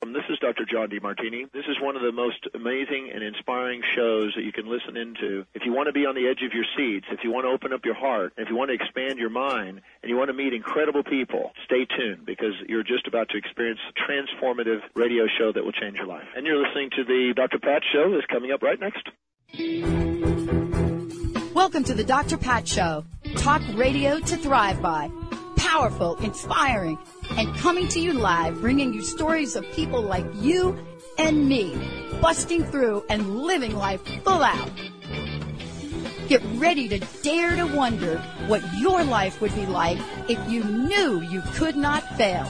This is Dr. John DeMartini. This is one of the most amazing and inspiring shows that you can listen into. If you want to be on the edge of your seats, if you want to open up your heart, if you want to expand your mind, and you want to meet incredible people, stay tuned because you're just about to experience a transformative radio show that will change your life. And you're listening to the Dr. Pat Show that's coming up right next. Welcome to the Dr. Pat Show. Talk radio to thrive by. Powerful, inspiring, and coming to you live, bringing you stories of people like you and me, busting through and living life full out. Get ready to dare to wonder what your life would be like if you knew you could not fail.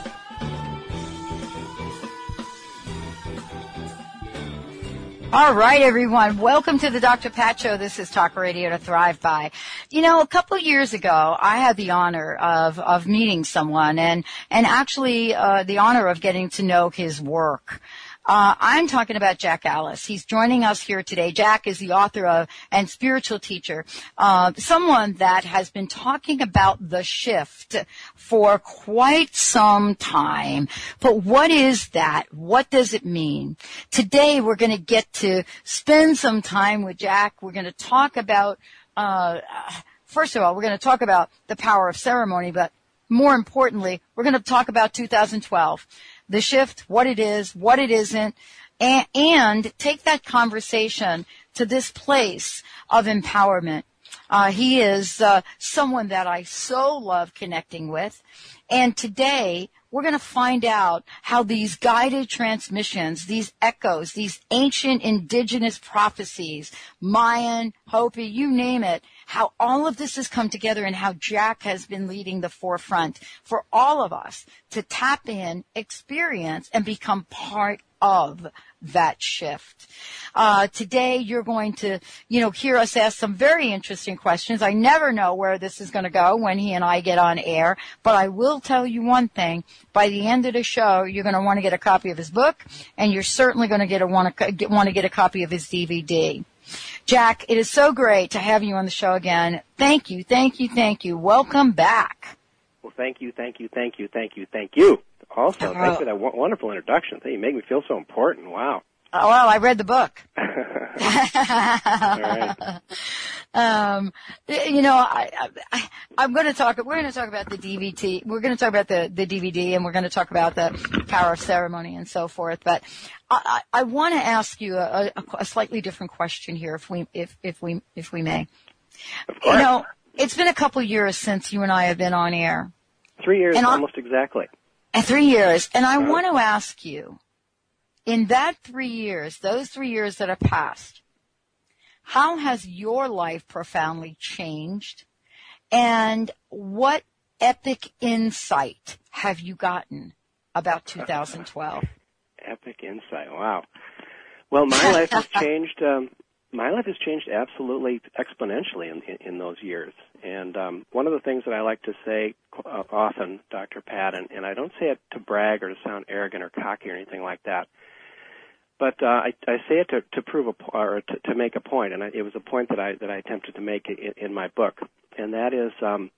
All right, everyone. Welcome to the Dr. Pat Show. This is Talk Radio to Thrive By. You know, a couple of years ago, I had the honor of meeting someone and actually the honor of getting to know his work. I'm talking about Jack Alice. He's joining us here today. Jack is the author of and spiritual teacher, someone that has been talking about the shift for quite some time. But what is that? What does it mean? Today we're going to get to spend some time with Jack. We're going to talk about, first of all, we're going to talk about the power of ceremony, but more importantly, we're going to talk about 2012. The shift, what it is, what it isn't, and take that conversation to this place of empowerment. He is someone that I so love connecting with. And today, we're going to find out how these guided transmissions, these echoes, these ancient indigenous prophecies, Mayan, Hopi, you name it, how all of this has come together and how Jack has been leading the forefront for all of us to tap in, experience, and become part of that shift. Today you're going to, hear us ask some very interesting questions. I never know where this is going to go when he and I get on air, but I will tell you one thing. By the end of the show, you're going to want to get a copy of his book, and you're certainly going to want to get a copy of his DVD. Jack, it is so great to have you on the show again. Thank you, thank you, thank you. Welcome back. Well, thank you. Also, thanks for that wonderful introduction. You make me feel so important. Wow. Oh, well, I read the book. All right. We're going to talk about the DVD. We're going to talk about the DVD, and we're going to talk about the power of ceremony and so forth. But I want to ask you a slightly different question here, if we may. Of course. It's been a couple years since you and I have been on air. 3 years, almost exactly. 3 years. And I want to ask you, in that 3 years, those 3 years that have passed, how has your life profoundly changed? And what epic insight have you gotten about 2012? Epic insight. Wow. Well, my life has changed. My life has changed absolutely exponentially in those years. And one of the things that I like to say often, Dr. Pat, and I don't say it to brag or to sound arrogant or cocky or anything like that, but I say it to prove to make a point, and it was a point that I attempted to make in my book, and that is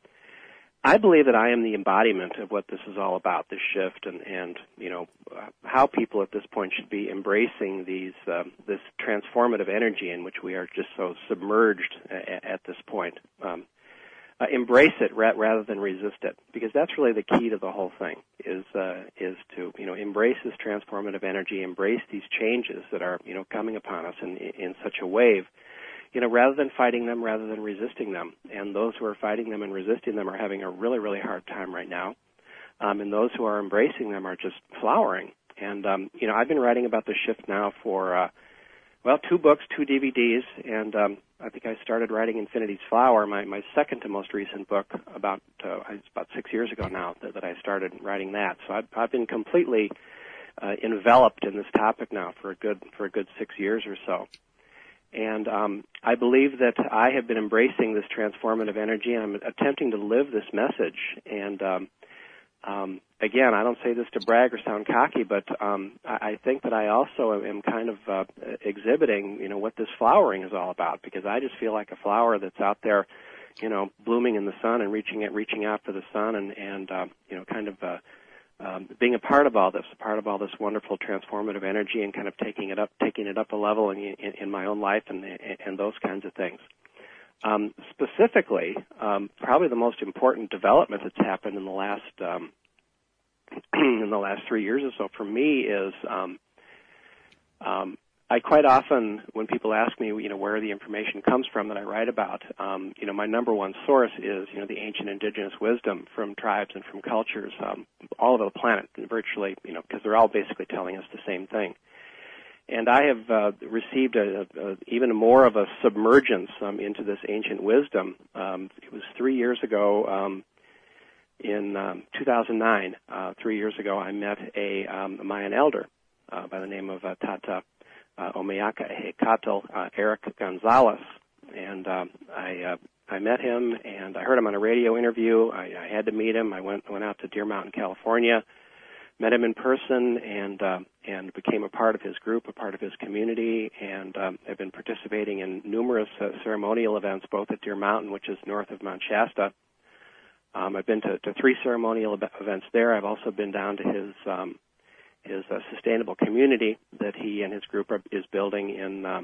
I believe that I am the embodiment of what this is all about, this shift, and how people at this point should be embracing this transformative energy in which we are just so submerged at this point. Embrace it rather than resist it, because that's really the key to the whole thing. Is to embrace this transformative energy, embrace these changes that are coming upon us in such a wave. Rather than fighting them, rather than resisting them. And those who are fighting them and resisting them are having a really, really hard time right now. And those who are embracing them are just flowering. And, I've been writing about the shift now for, 2 books, 2 DVDs, and I think I started writing Infinity's Flower, my second to most recent book, about 6 years ago now that I started writing that. So I've been completely enveloped in this topic now for a good 6 years or so. And I believe that I have been embracing this transformative energy, and I'm attempting to live this message. And again, I don't say this to brag or sound cocky, but I think that I also am kind of exhibiting, what this flowering is all about, because I just feel like a flower that's out there, blooming in the sun and reaching out for the sun, and kind of being a part of all this wonderful transformative energy, and kind of taking it up a level in my own life, and those kinds of things. Specifically, probably the most important development that's happened in the last 3 years or so for me is I quite often, when people ask me, where the information comes from that I write about, my number one source is, the ancient indigenous wisdom from tribes and from cultures all over the planet, virtually, because they're all basically telling us the same thing. And I have received even more of a submergence into this ancient wisdom. It was 3 years ago, in 2009, 3 years ago, I met a Mayan elder by the name of Tata Omeaka Ehekatl, Eric Gonzalez, and I met him, and I heard him on a radio interview. I had to meet him. I went out to Deer Mountain, California, met him in person, and became a part of his group, a part of his community, and I've been participating in numerous ceremonial events, both at Deer Mountain, which is north of Mount Shasta. I've been to 3 ceremonial events there. I've also been down to his sustainable community that he and his group is building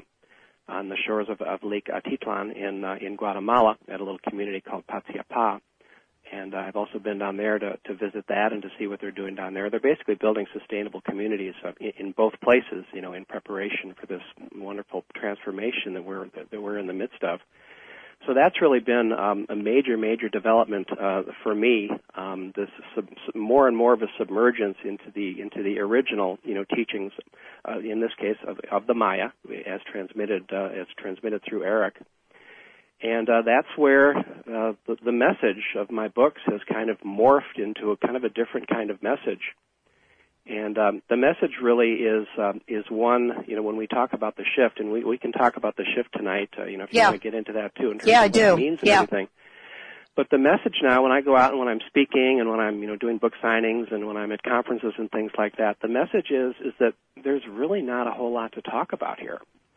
on the shores of Lake Atitlan in Guatemala at a little community called Patsiapa. And I've also been down there to visit that and to see what they're doing down there. They're basically building sustainable communities in both places, in preparation for this wonderful transformation that we're in the midst of. So that's really been a major development for me. This more and more of a submergence into the original, teachings, in this case of the Maya, as transmitted through Eric. And that's where the message of my books has kind of morphed into a kind of a different kind of message. And the message really is one, when we talk about the shift, and we can talk about the shift tonight, if you want to get into that too, in terms of what it means and everything. But the message now, when I go out and when I'm speaking and when I'm, doing book signings and when I'm at conferences and things like that, the message is that there's really not a whole lot to talk about here.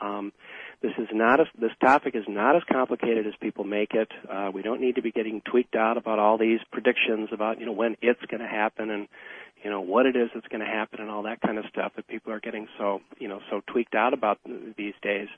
This topic is not as complicated as people make it. We don't need to be getting tweaked out about all these predictions about, when it's going to happen and, what it is that's going to happen and all that kind of stuff that people are getting so tweaked out about these days.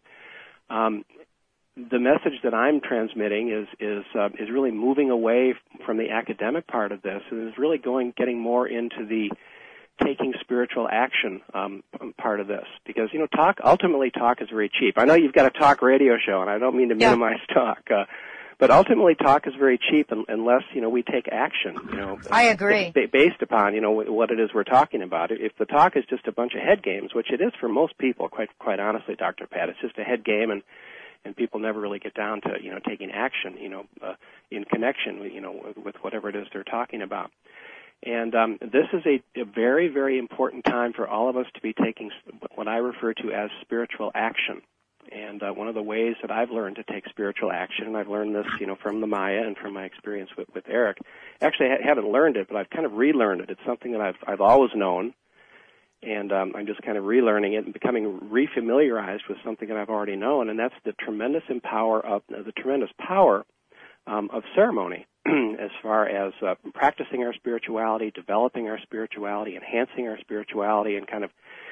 The message that I'm transmitting is really moving away from the academic part of this, and is really getting more into the taking spiritual action part of this, because ultimately talk is very cheap. I know you've got a talk radio show, and I don't mean to minimize talk, but ultimately talk is very cheap unless we take action. I agree. Based upon what it is we're talking about. If the talk is just a bunch of head games, which it is for most people, quite honestly, Dr. Pat, it's just a head game, and people never really get down to taking action in connection with whatever it is they're talking about. And this is a very, very important time for all of us to be taking what I refer to as spiritual action. And one of the ways that I've learned to take spiritual action, and I've learned this, from the Maya and from my experience with Eric. Actually, I haven't learned it, but I've kind of relearned it. It's something that I've always known, and I'm just kind of relearning it and becoming refamiliarized with something that I've already known, and that's the tremendous power of ceremony. As far as practicing our spirituality, developing our spirituality, enhancing our spirituality, and kind of,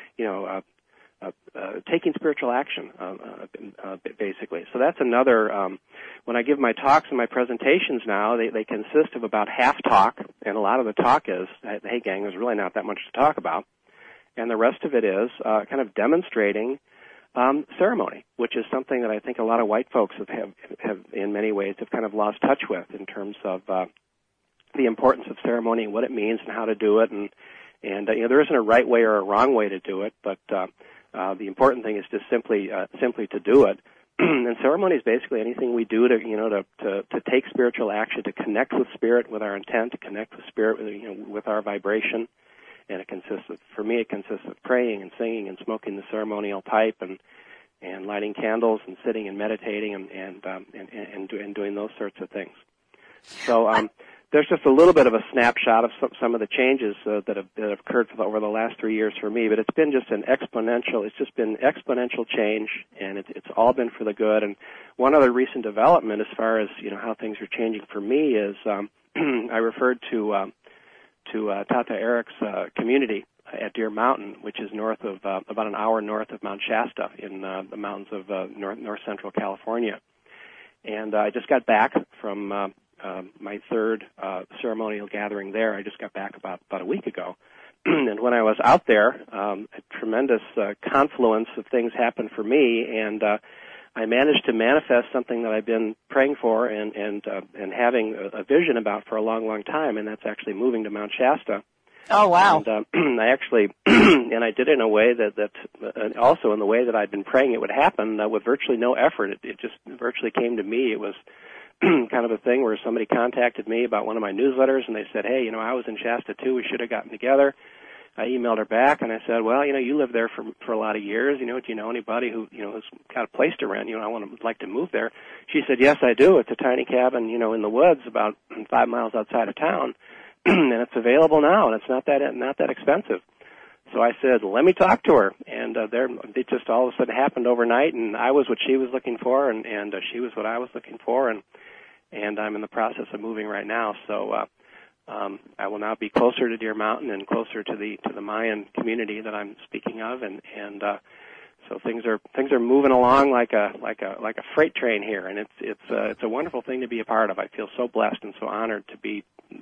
taking spiritual action, basically. So that's another, when I give my talks and my presentations now, they consist of about half talk, and a lot of the talk is, hey gang, there's really not that much to talk about, and the rest of it is kind of demonstrating ceremony, which is something that I think a lot of white folks have in many ways have kind of lost touch with in terms of the importance of ceremony and what it means and how to do it, and there isn't a right way or a wrong way to do it, but the important thing is just simply to do it. And ceremony is basically anything we do to take spiritual action, to connect with spirit with our intent, to connect with spirit with our vibration. And it consists of praying and singing and smoking the ceremonial pipe and lighting candles and sitting and meditating and doing those sorts of things. So there's just a little bit of a snapshot of some of the changes that have occurred over the last 3 years for me. But it's been just exponential change, and it's all been for the good. And one other recent development, as far as how things are changing for me, is I referred to Tata Eric's community at Deer Mountain, which is north of about an hour north of Mount Shasta in the mountains of north central California. And I just got back from my third ceremonial gathering there. I just got back about a week ago. And when I was out there, a tremendous confluence of things happened for me, and I managed to manifest something that I've been praying for and having a vision about for a long, long time, and that's actually moving to Mount Shasta. Oh, wow. And I actually, and I did it in a way that also in the way that I'd been praying it would happen with virtually no effort. It just virtually came to me. It was kind of a thing where somebody contacted me about one of my newsletters, and they said, hey, I was in Shasta too. We should have gotten together. I emailed her back, and I said, well, you lived there for a lot of years. Do you know anybody who's got a place to rent? I would like to move there. She said, yes, I do. It's a tiny cabin, in the woods about 5 miles outside of town. And it's available now, and it's not that expensive. So I said, let me talk to her, and it just all of a sudden happened overnight, and I was what she was looking for, and she was what I was looking for, and I'm in the process of moving right now. So I will now be closer to Deer Mountain and closer to the Mayan community that I'm speaking of, and so things are moving along like a freight train here, and it's a wonderful thing to be a part of. I feel so blessed and so honored to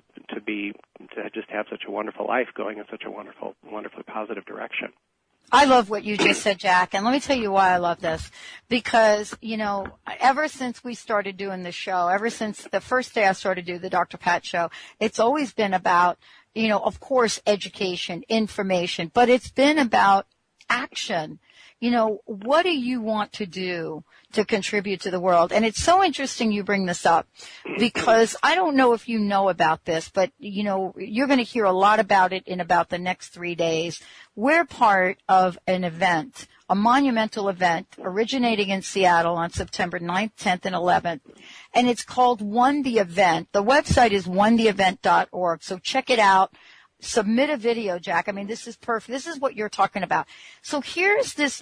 just have such a wonderful life going in such a wonderfully positive direction. I love what you just said, Jack, and let me tell you why I love this. Because, ever since we started doing the show, ever since the first day I started doing the Dr. Pat Show, it's always been about, of course, education, information, but it's been about action. What do you want to do to contribute to the world? And it's so interesting you bring this up, because I don't know if you know about this, but, you're going to hear a lot about it in about the next 3 days. We're part of an event, a monumental event originating in Seattle on September 9th, 10th, and 11th. And it's called One the Event. The website is onetheevent.org, so check it out. Submit a video, Jack. I mean, this is perfect. This is what you're talking about. So here's this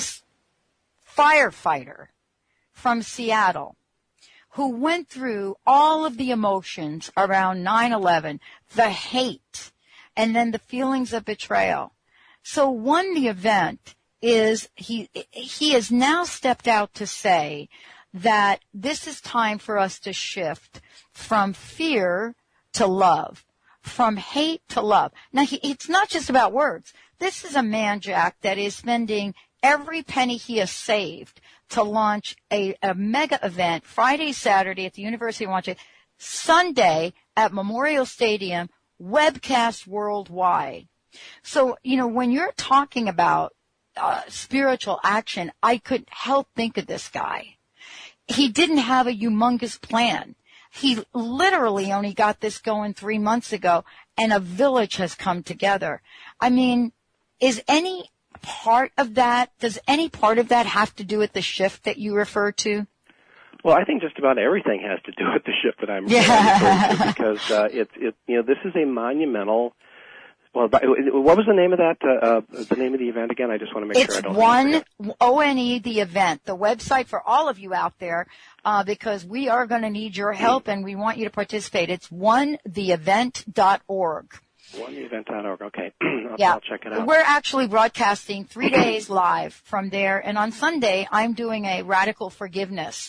firefighter from Seattle who went through all of the emotions around 9/11, the hate, and then the feelings of betrayal. So One the Event is he has now stepped out to say that this is time for us to shift from fear to love. From hate to love. Now, it's not just about words. This is a man, Jack, that is spending every penny he has saved to launch a mega event Friday, Saturday at the University of Washington, Sunday at Memorial Stadium, webcast worldwide. So, when you're talking about spiritual action, I couldn't help think of this guy. He didn't have a humongous plan. He literally only got this going 3 months ago, and a village has come together. I mean, does any part of that have to do with the shift that you refer to? Well, I think just about everything has to do with the shift that I'm referring to, because this is a monumental. Well, what was the name of that? The name of the event again? I just want to make sure I don't. It's ONE the event. The website for all of you out there, because we are going to need your help and we want you to participate. It's onetheevent.org. Onetheevent.org. Okay, I'll check it out. We're actually broadcasting 3 days live from there, and on Sunday I'm doing a radical forgiveness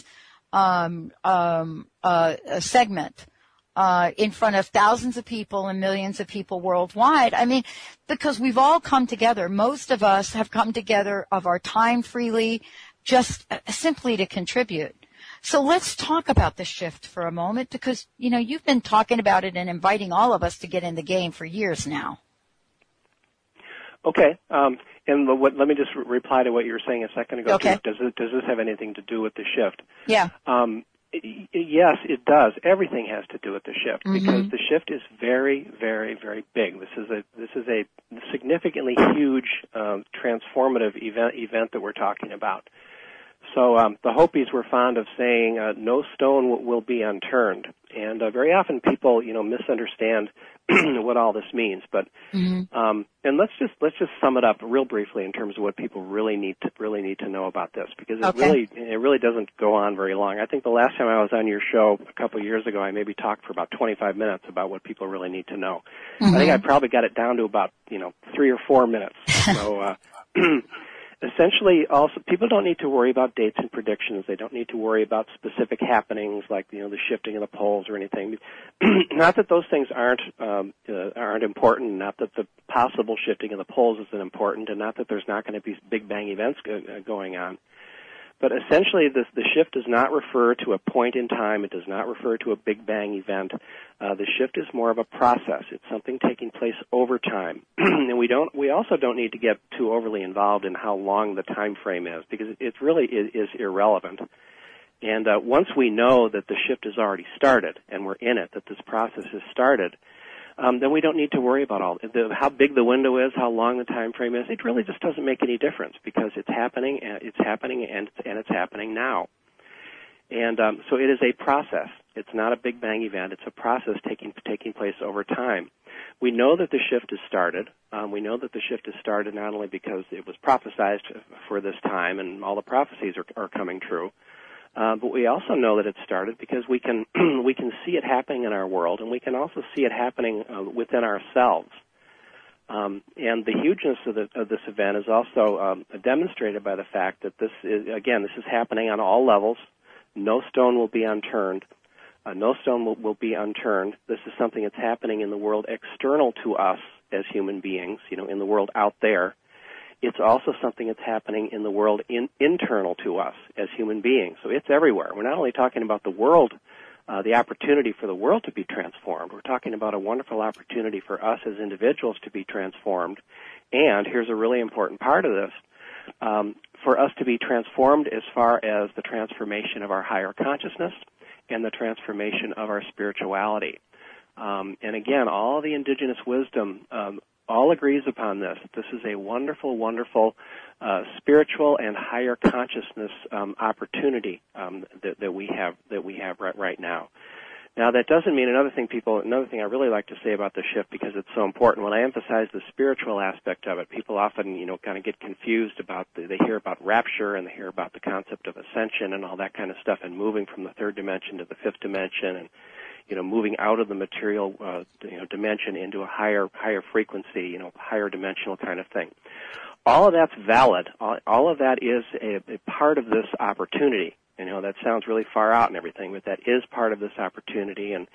segment. In front of thousands of people and millions of people worldwide. I mean, because we've all come together. Most of us have come together of our time freely, just simply to contribute. So let's talk about the shift for a moment, because, you've been talking about it and inviting all of us to get in the game for years now. Okay. And let me just reply to what you were saying a second ago. Okay. Does this have anything to do with the shift? Yeah. Yes, it does. Everything has to do with the shift, because the shift is very, very, very big. This is a significantly huge transformative event that we're talking about. So the Hopis were fond of saying, "No stone will be unturned," and very often people, misunderstand what all this means. But and let's just sum it up real briefly in terms of what people really need to know about this, because it really doesn't go on very long. I think the last time I was on your show a couple of years ago, I maybe talked for about 25 minutes about what people really need to know. I think I probably got it down to about 3 or 4 minutes. So. Essentially, also, people don't need to worry about dates and predictions. They don't need to worry about specific happenings like, the shifting of the poles or anything. Not that those things aren't important, not that the possible shifting of the poles isn't important, and not that there's not going to be Big Bang events going on. But essentially, the shift does not refer to a point in time. It does not refer to a Big Bang event. The shift is more of a process. It's something taking place over time. And we also don't need to get too overly involved in how long the time frame is, because it really is irrelevant. And once we know that the shift has already started and we're in it, that this process has started, then we don't need to worry about how big the window is, how long the time frame is. It really just doesn't make any difference, because it's happening, and it's happening now. And so it is a process. It's not a Big Bang event. It's a process taking place over time. We know that the shift has started. We know that the shift has started not only because it was prophesized for this time, and all the prophecies are coming true, but we also know that it started because we can see it happening in our world, and we can also see it happening within ourselves. And the hugeness of this event is also demonstrated by the fact that this is happening on all levels. No stone will be unturned. No stone will be unturned. This is something that's happening in the world external to us as human beings, in the world out there. It's also something that's happening in the world internal to us as human beings. So it's everywhere. We're not only talking about the world, the opportunity for the world to be transformed. We're talking about a wonderful opportunity for us as individuals to be transformed. And here's a really important part of this. For us to be transformed as far as the transformation of our higher consciousness and the transformation of our spirituality. And again, all the indigenous wisdom all agrees upon this. This is a wonderful, wonderful spiritual and higher consciousness opportunity that we have right now. Now, that doesn't mean another thing I really like to say about the shift, because it's so important. When I emphasize the spiritual aspect of it, people often, kind of get confused about they hear about rapture, and they hear about the concept of ascension and all that kind of stuff, and moving from the third dimension to the fifth dimension, and moving out of the material dimension into a higher frequency, higher dimensional kind of thing. All of that's valid. All of that is a part of this opportunity. That sounds really far out and everything, but that is part of this opportunity, and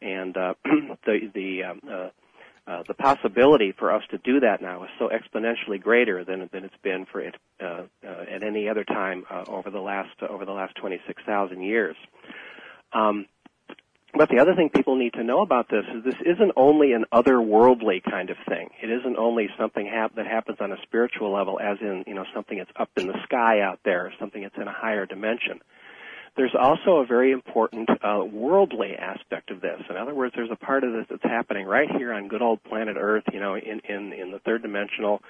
the possibility for us to do that now is so exponentially greater than it's been for it at any other time over the last 26,000 years. But the other thing people need to know about this is isn't only an otherworldly kind of thing. It isn't only something that happens on a spiritual level, as in, something that's up in the sky out there, something that's in a higher dimension. There's also a very important worldly aspect of this. In other words, there's a part of this that's happening right here on good old planet Earth, in the third dimensional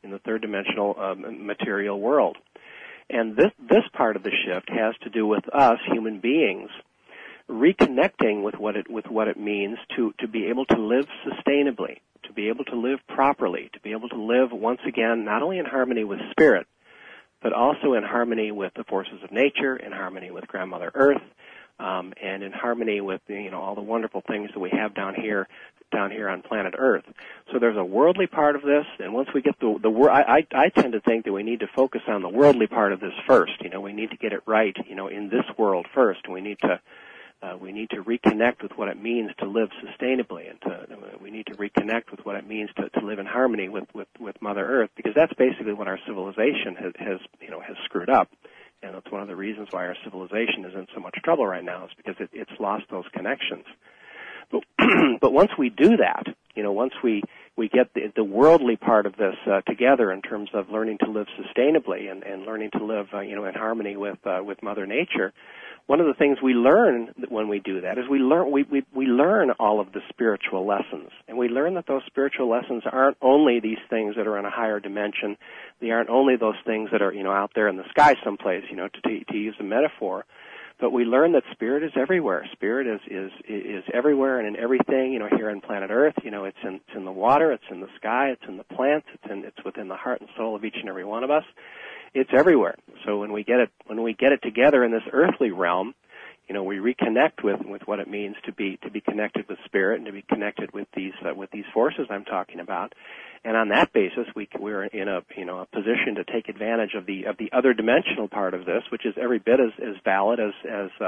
material world. And this part of the shift has to do with us, human beings, reconnecting with what it means to be able to live sustainably, to be able to live properly, to be able to live once again not only in harmony with spirit, but also in harmony with the forces of nature, in harmony with Grandmother Earth, and in harmony with all the wonderful things that we have down here on planet Earth. So there's a worldly part of this, and once we get I tend to think that we need to focus on the worldly part of this first. We need to get it right, in this world first. We need to reconnect with what it means to live sustainably, and we need to reconnect with what it means to live in harmony with Mother Earth, because that's basically what our civilization has screwed up, and that's one of the reasons why our civilization is in so much trouble right now, is because it's lost those connections. But once we do that, once we get the worldly part of this together in terms of learning to live sustainably and learning to live in harmony with Mother Nature. One of the things we learn when we do that is we learn all of the spiritual lessons, and we learn that those spiritual lessons aren't only these things that are in a higher dimension. They aren't only those things that are out there in the sky someplace, to use a metaphor. But we learn that spirit is everywhere. Spirit is everywhere and in everything. Here on planet Earth, it's in the water, it's in the sky, it's in the plants, it's within the heart and soul of each and every one of us. It's everywhere. So when we get it together in this earthly realm, we reconnect with what it means to be connected with spirit and to be connected with these forces I'm talking about. And on that basis, we're in a position to take advantage of the other dimensional part of this, which is every bit as valid as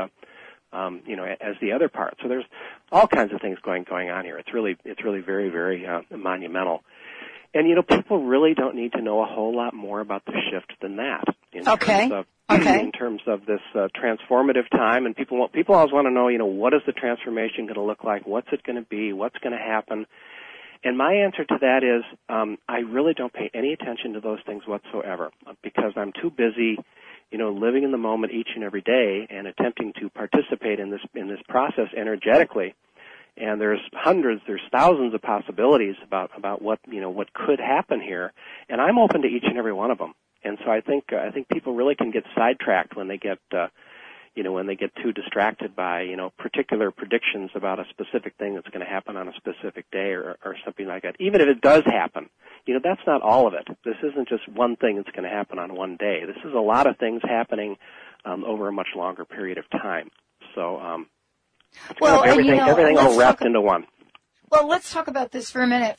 the other part. So there's all kinds of things going on here. It's really very, very monumental. And people really don't need to know a whole lot more about the shift than that. In terms of this transformative time, and people always want to know, what is the transformation going to look like? What's it going to be? What's going to happen? And my answer to that is, I really don't pay any attention to those things whatsoever, because I'm too busy, living in the moment each and every day and attempting to participate in this process energetically. And there's thousands of possibilities about what could happen here, and I'm open to each and every one of them. And so I think people really can get sidetracked when they get too distracted by particular predictions about a specific thing that's going to happen on a specific day or something like that. Even if it does happen, that's not all of it. This isn't just one thing that's going to happen on one day. This is a lot of things happening over a much longer period of time. So. Everything all wrapped into one. Well, let's talk about this for a minute.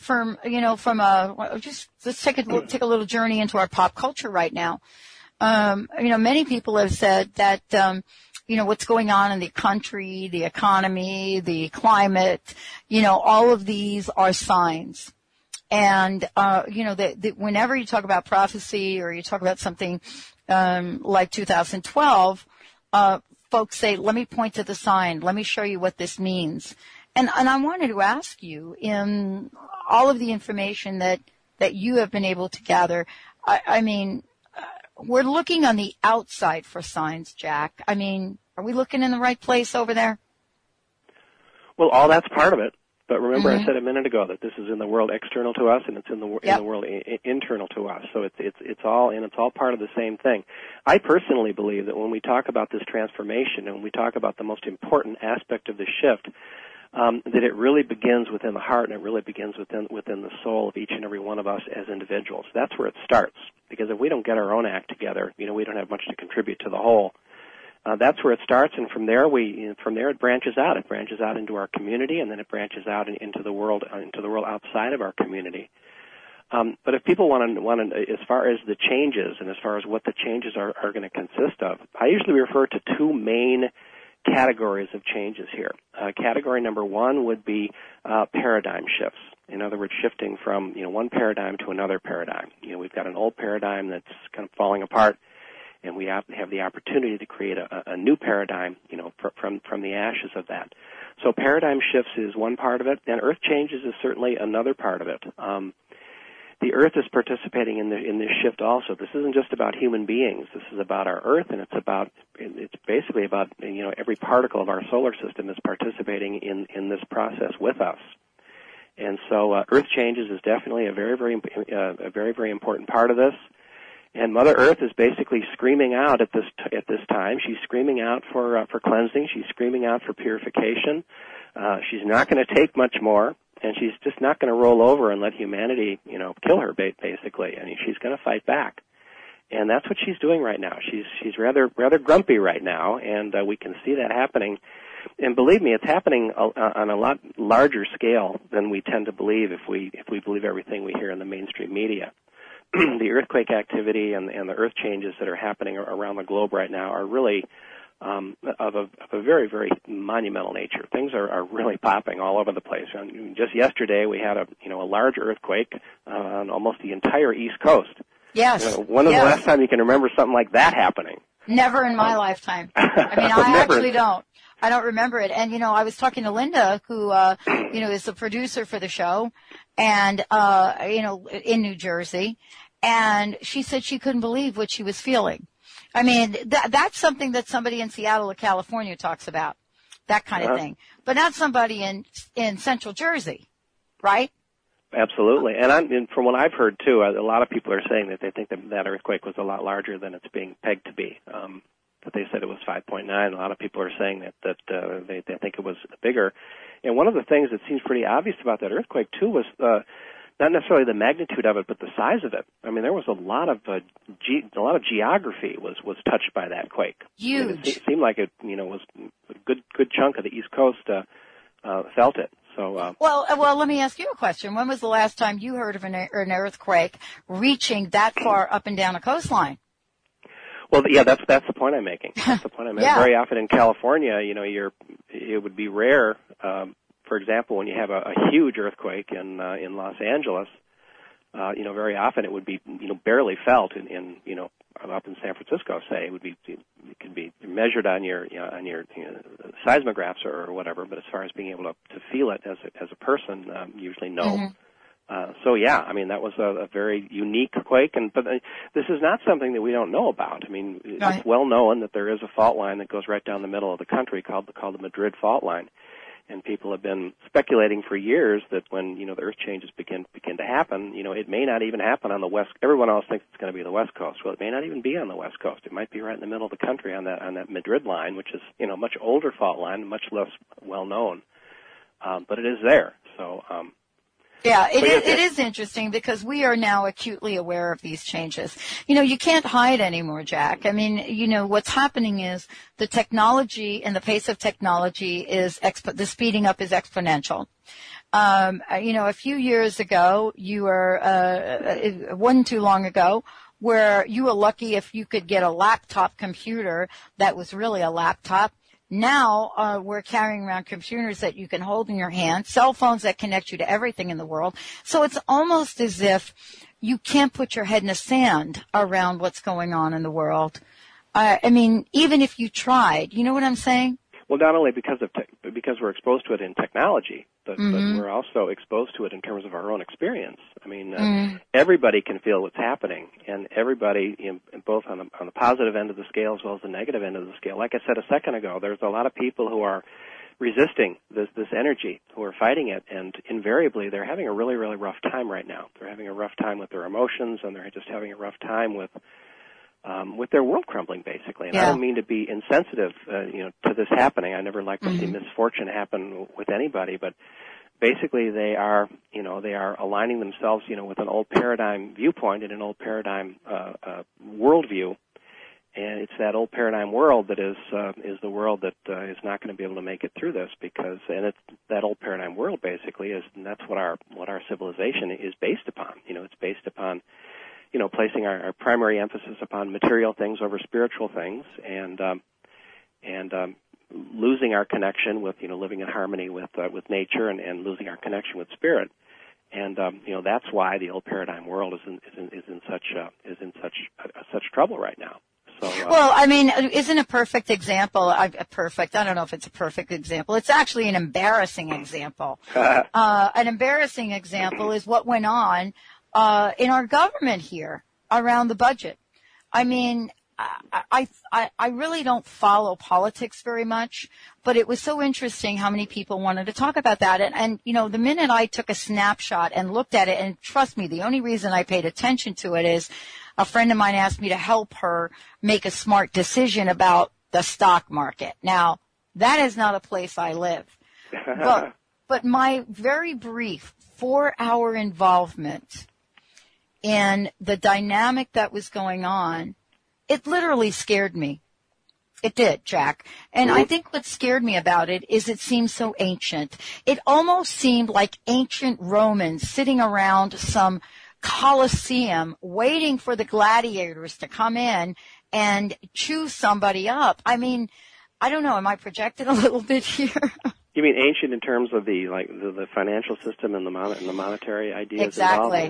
Let's take a little journey into our pop culture right now. Many people have said that what's going on in the country, the economy, the climate, all of these are signs. And whenever you talk about prophecy or you talk about something like 2012. Folks say, let me point to the sign. Let me show you what this means. And I wanted to ask you, in all of the information that you have been able to gather, we're looking on the outside for signs, Jack. Are we looking in the right place over there? Well, all that's part of it. But remember, I said a minute ago that this is in the world external to us, and it's in the world internal to us. So it's all part of the same thing. I personally believe that when we talk about this transformation and when we talk about the most important aspect of the shift, that it really begins within the heart and it really begins within the soul of each and every one of us as individuals. That's where it starts. Because if we don't get our own act together, we don't have much to contribute to the whole. That's where it starts, and from there it branches out. It branches out into our community, and then it branches out into the world outside of our community. But if people want to, as far as the changes and as far as what the changes are going to consist of, I usually refer to two main categories of changes here. Category number one would be paradigm shifts. In other words, shifting from one paradigm to another paradigm. We've got an old paradigm that's kind of falling apart, and we have the opportunity to create a new paradigm, from the ashes of that. So paradigm shifts is one part of it, and earth changes is certainly another part of it. The earth is participating in this shift also. This isn't just about human beings. This is about our earth, and it's basically about every particle of our solar system is participating in this process with us. And so earth changes is definitely a very, very important part of this. And Mother Earth is basically screaming out at this time. She's screaming out for cleansing. She's screaming out for purification. She's not going to take much more, and she's just not going to roll over and let humanity, kill her basically. She's going to fight back, and that's what she's doing right now. She's rather grumpy right now, and we can see that happening. And believe me, it's happening on a lot larger scale than we tend to believe if we believe everything we hear in the mainstream media. The earthquake activity and the earth changes that are happening around the globe right now are really of a very, very monumental nature. Things are really popping all over the place. Just yesterday, we had a large earthquake on almost the entire East Coast. Yes. When was the last time you can remember something like that happening? Never in my lifetime. I actually don't. I don't remember it. And, I was talking to Linda, who, is the producer for the show and, in New Jersey. And she said she couldn't believe what she was feeling. I mean, that's something that somebody in Seattle or California talks about, that kind of thing. But not somebody in Central Jersey, right? Absolutely. And from what I've heard, too, a lot of people are saying that they think that earthquake was a lot larger than it's being pegged to be. But they said it was 5.9. A lot of people are saying that they think it was bigger. And one of the things that seems pretty obvious about that earthquake, too, was not necessarily the magnitude of it, but the size of it. I mean, there was a lot of geography was touched by that quake. Huge. I mean, it seemed like it, was a good chunk of the East Coast felt it. So, well, let me ask you a question. When was the last time you heard of an earthquake reaching that far up and down a coastline? Well, yeah, that's the point I'm making. That's the point I'm making. Yeah. Very often in California, it would be rare. For example, when you have a huge earthquake in Los Angeles, very often it would be barely felt in up in San Francisco. Say it could be measured on your seismographs or whatever. But as far as being able to feel it as a person, usually no. Mm-hmm. So yeah, I mean that was a very unique quake, but this is not something that we don't know about. I mean, Right. It's well known that there is a fault line that goes right down the middle of the country called the Madrid Fault Line, and people have been speculating for years that when the earth changes begin to happen, it may not even happen on the west. Everyone else thinks it's going to be the west coast. Well, it may not even be on the west coast. It might be right in the middle of the country on that Madrid line, which is a much older fault line, much less well known, but it is there. So. Yeah, it is interesting because we are now acutely aware of these changes. You can't hide anymore, Jack. I mean, what's happening is the technology and the pace of technology is the speeding up is exponential. A few years ago, you were, it wasn't too long ago, where you were lucky if you could get a laptop computer that was really a laptop. Now, we're carrying around computers that you can hold in your hand, cell phones that connect you to everything in the world. So it's almost as if you can't put your head in the sand around what's going on in the world. I mean, even if you tried, you know what I'm saying? Well, not only because we're exposed to it in technology, but we're also exposed to it in terms of our own experience. I mean, everybody can feel what's happening, and everybody, both on the positive end of the scale as well as the negative end of the scale. Like I said a second ago, there's a lot of people who are resisting this energy, who are fighting it, and invariably they're having a really, really rough time right now. They're having a rough time with their emotions, and they're just having a rough time with their world crumbling, basically. And I don't mean to be insensitive, to this happening. I never like to see misfortune happen with anybody, but basically they are aligning themselves, with an old paradigm viewpoint and an old paradigm worldview. And it's that old paradigm world that is the world that is not going to be able to make it through this it's that old paradigm world basically and that's what our civilization is based upon. It's based upon placing our primary emphasis upon material things over spiritual things, and losing our connection with living in harmony with nature, and losing our connection with spirit, and that's why the old paradigm world is in such trouble right now. So, well, I mean, isn't a perfect example? I don't know if it's a perfect example. It's actually an embarrassing example. An embarrassing example is what went on in our government here around the budget. I mean, I really don't follow politics very much, but it was so interesting how many people wanted to talk about that. And the minute I took a snapshot and looked at it, and trust me, the only reason I paid attention to it is a friend of mine asked me to help her make a smart decision about the stock market. Now, that is not a place I live. But my very brief 4-hour involvement in the dynamic that was going on, it literally scared me. It did, Jack. And I think what scared me about it is it seemed so ancient. It almost seemed like ancient Romans sitting around some Colosseum waiting for the gladiators to come in and chew somebody up. I mean, I don't know. Am I projected a little bit here? You mean ancient in terms of the financial system and the monetary ideas exactly. involved?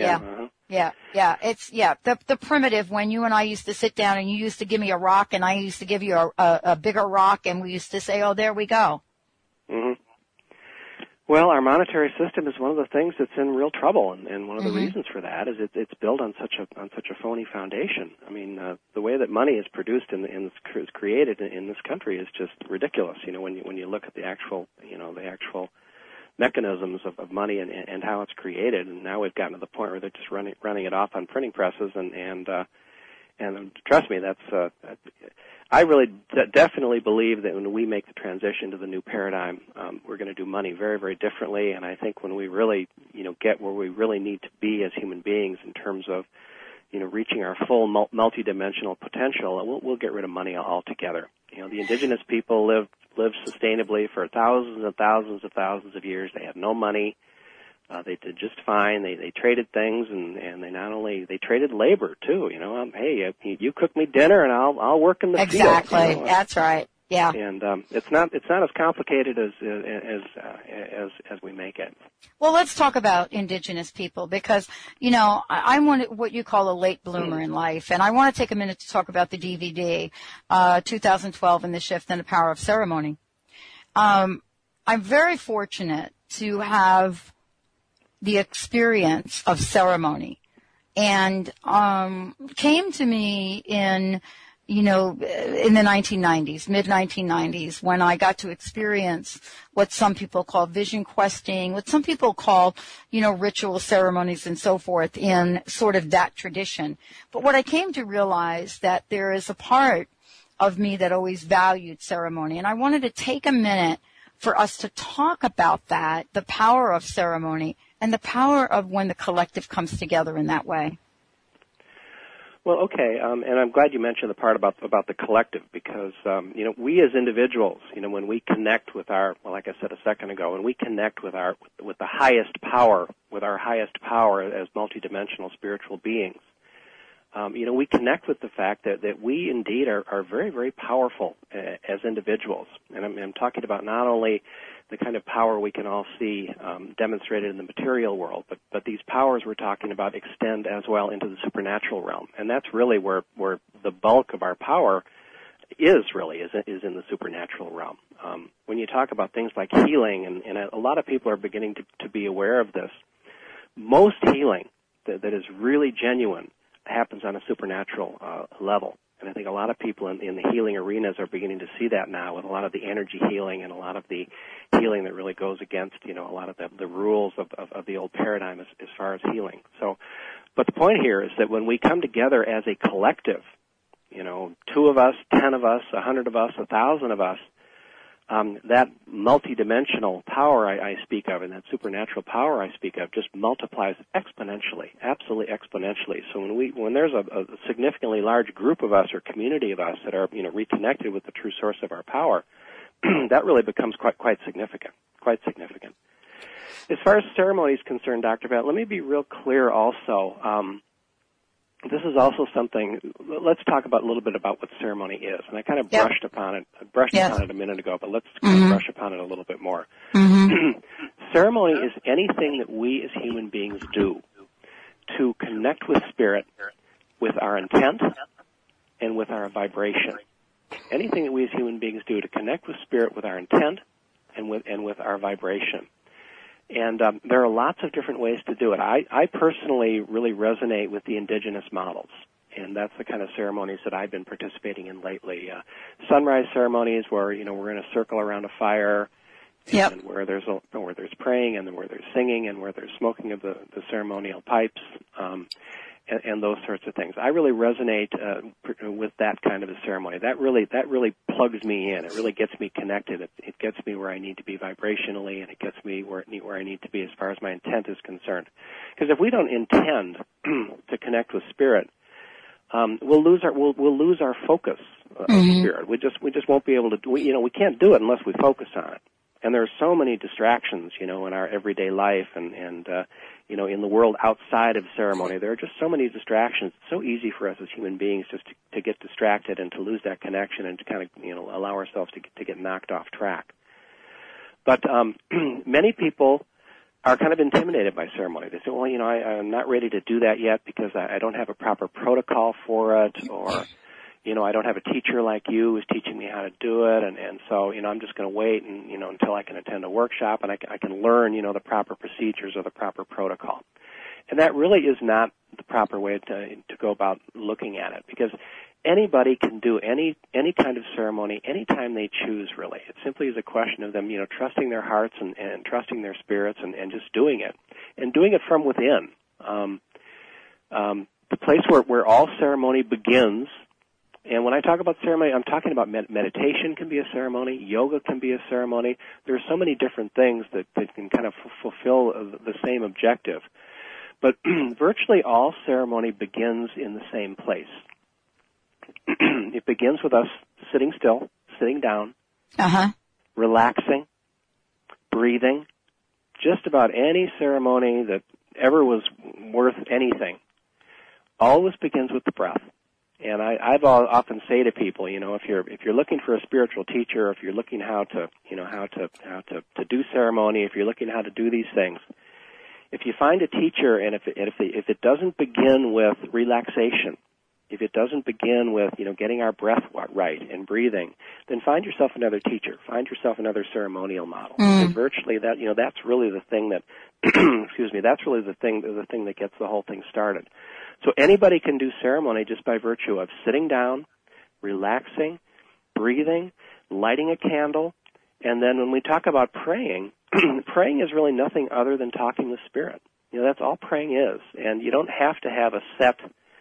Yeah. It's the primitive, when you and I used to sit down and you used to give me a rock and I used to give you a bigger rock, and we used to say, oh, there we go. Mm-hmm. Well, our monetary system is one of the things that's in real trouble, and one of the reasons for that is it's built on such a phony foundation. I mean, the way that money is produced is created in this country is just ridiculous. You know, when you look at the actual mechanisms of money and how it's created, and now we've gotten to the point where they're just running it off on printing presses, and trust me, that's I really definitely believe that when we make the transition to the new paradigm, we're going to do money very, very differently. And I think when we really, get where we really need to be as human beings in terms of, reaching our full multidimensional potential, we'll get rid of money altogether. The indigenous people lived sustainably for thousands and thousands of years. They had no money. They did just fine. They traded things, and they traded labor too. Hey, you cook me dinner, and I'll work in the field. Exactly. That's right. Yeah. And it's not as complicated as we make it. Well, let's talk about indigenous people because I'm what you call a late bloomer in life, and I want to take a minute to talk about the DVD, 2012, and the Shift and the Power of Ceremony. I'm very fortunate to have the experience of ceremony, and came to me in the 1990s, mid-1990s, when I got to experience what some people call vision questing, what some people call, ritual ceremonies and so forth in sort of that tradition. But what I came to realize that there is a part of me that always valued ceremony, and I wanted to take a minute for us to talk about that, the power of ceremony, and the power of when the collective comes together in that way. Well, okay, and I'm glad you mentioned the part about the collective because, we as individuals, when we connect with like I said a second ago, when we connect with the highest power, as multidimensional spiritual beings, we connect with the fact that we indeed are very, very powerful as individuals. And I'm talking about not only the kind of power we can all see demonstrated in the material world, but these powers we're talking about extend as well into the supernatural realm. And that's really where the bulk of our power is in the supernatural realm. When you talk about things like healing, and a lot of people are beginning to be aware of this, most healing that is really genuine happens on a supernatural level. And I think a lot of people in the healing arenas are beginning to see that now with a lot of the energy healing and a lot of the healing that really goes against, a lot of the rules of the old paradigm as far as healing. So, but the point here is that when we come together as a collective, 2 of us, 10 of us, 100 of us, 1,000 of us, that multidimensional power I speak of and that supernatural power I speak of just multiplies exponentially, absolutely exponentially. So when there's a significantly large group of us or community of us that are reconnected with the true source of our power, that really becomes quite significant. As far as ceremony is concerned, Dr. Pat, let me be real clear also. This is also something, let's talk about a little bit about what ceremony is. And I kind of brushed upon it a minute ago, but let's kind of brush upon it a little bit more. Ceremony is anything that we as human beings do to connect with spirit with our intent and with our vibration. Anything that we as human beings do to connect with spirit with our intent and with our vibration. And there are lots of different ways to do it. I personally really resonate with the indigenous models, and that's the kind of ceremonies that I've been participating in lately. Sunrise ceremonies where, we're in a circle around a fire, and where there's praying, and then where there's singing, and where there's smoking of the ceremonial pipes, and those sorts of things. I really resonate with that kind of a ceremony. That really plugs me in. It really gets me connected. It gets me where I need to be vibrationally, and it gets me where I need to be as far as my intent is concerned. Because if we don't intend to connect with spirit, we'll lose our focus of spirit. We just won't be able to. We can't do it unless we focus on it. And there are so many distractions, in our everyday life and in the world outside of ceremony. There are just so many distractions. It's so easy for us as human beings just to get distracted and to lose that connection and to kind of, allow ourselves to get knocked off track. But many people are kind of intimidated by ceremony. They say, well, I'm not ready to do that yet because I don't have a proper protocol for it, or, I don't have a teacher like you who's teaching me how to do it, and so, I'm just going to wait and, until I can attend a workshop and I can learn, the proper procedures or the proper protocol. And that really is not the proper way to go about looking at it, because anybody can do any kind of ceremony anytime they choose, really. It simply is a question of them, trusting their hearts and trusting their spirits and just doing it, and doing it from within. The place where all ceremony begins, and when I talk about ceremony, I'm talking about meditation can be a ceremony, yoga can be a ceremony. There are so many different things that can kind of fulfill the same objective. But virtually all ceremony begins in the same place. It begins with us sitting still, sitting down, relaxing, breathing. Just about any ceremony that ever was worth anything always begins with the breath. And I've often say to people, if you're looking for a spiritual teacher, if you're looking how to do ceremony, if you're looking how to do these things, if you find a teacher and if it doesn't begin with relaxation, if it doesn't begin with, getting our breath right and breathing, then find yourself another teacher. Find yourself another ceremonial model. And virtually that's really the thing that, that's really the thing that gets the whole thing started. So anybody can do ceremony just by virtue of sitting down, relaxing, breathing, lighting a candle, and then when we talk about praying, praying is really nothing other than talking with Spirit. That's all praying is. And you don't have to have a set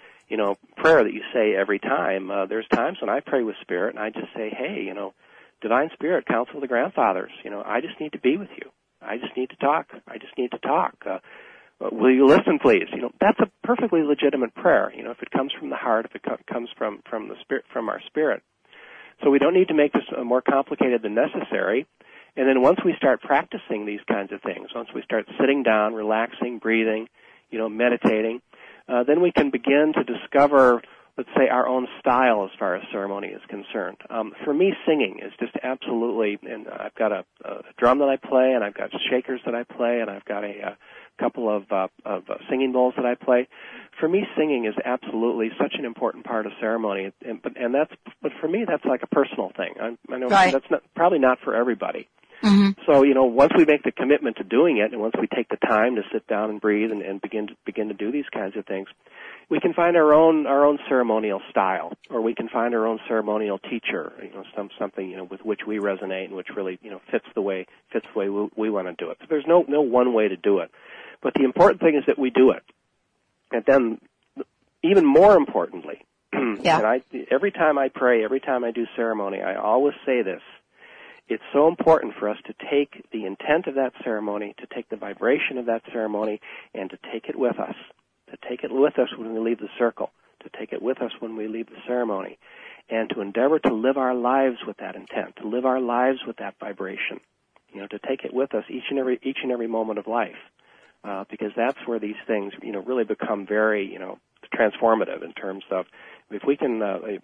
prayer that you say every time. There's times when I pray with Spirit and I just say, hey, Divine Spirit, Council of the Grandfathers, I just need to be with you. I just need to talk. I just need to talk. Will you listen, please? That's a perfectly legitimate prayer, if it comes from the heart, if it comes from the Spirit, from our spirit. So we don't need to make this more complicated than necessary. And then once we start practicing these kinds of things, once we start sitting down, relaxing, breathing, meditating, then we can begin to discover, let's say, our own style as far as ceremony is concerned. For me, singing is just absolutely, and I've got a drum that I play, and I've got shakers that I play, and I've got a couple of singing bowls that I play. For me, singing is absolutely such an important part of ceremony, but for me, that's like a personal thing. I know that's probably not for everybody. Mm-hmm. So, once we make the commitment to doing it, and once we take the time to sit down and breathe and begin to do these kinds of things, we can find our own ceremonial style, or we can find our own ceremonial teacher, something, with which we resonate and which really, fits the way we want to do it. So there's no one way to do it. But the important thing is that we do it. And then, even more importantly, and every time I pray, every time I do ceremony, I always say this: it's so important for us to take the intent of that ceremony, to take the vibration of that ceremony, and to take it with us. To take it with us when we leave the circle, to take it with us when we leave the ceremony, and to endeavor to live our lives with that intent, to live our lives with that vibration, to take it with us each and every moment of life. Because that's where these things, really become very, transformative in terms of if we can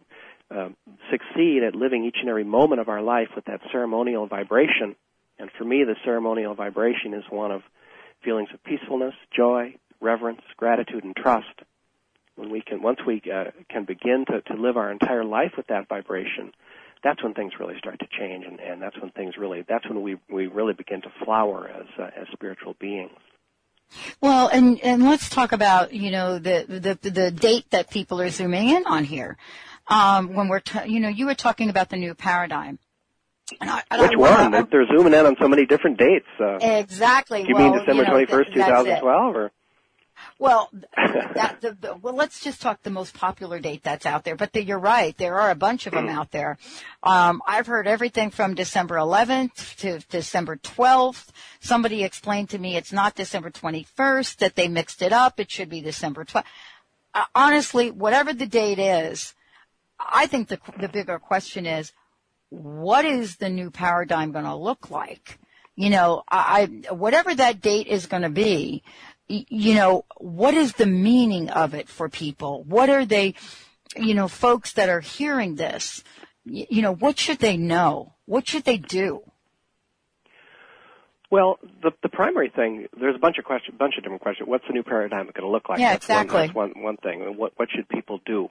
succeed at living each and every moment of our life with that ceremonial vibration. And for me, the ceremonial vibration is one of feelings of peacefulness, joy, reverence, gratitude, and trust. Once we can begin to live our entire life with that vibration, that's when things really start to change, and that's when we really begin to flower as spiritual beings. Well, and let's talk about, the date that people are zooming in on here. When we're, you were talking about the new paradigm. Which one? They're zooming in on so many different dates. Exactly. You mean December 21st, 2012, or? Well, let's just talk the most popular date that's out there. But you're right. There are a bunch of them out there. I've heard everything from December 11th to December 12th. Somebody explained to me it's not December 21st, that they mixed it up. It should be December 12th. Honestly, whatever the date is, I think the bigger question is, what is the new paradigm going to look like? Whatever that date is going to be, what is the meaning of it for people? What are they, folks that are hearing this, what should they know? What should they do? Well, the primary thing, there's a bunch of different questions. What's the new paradigm going to look like? Yeah, That's exactly. One thing. What should people do?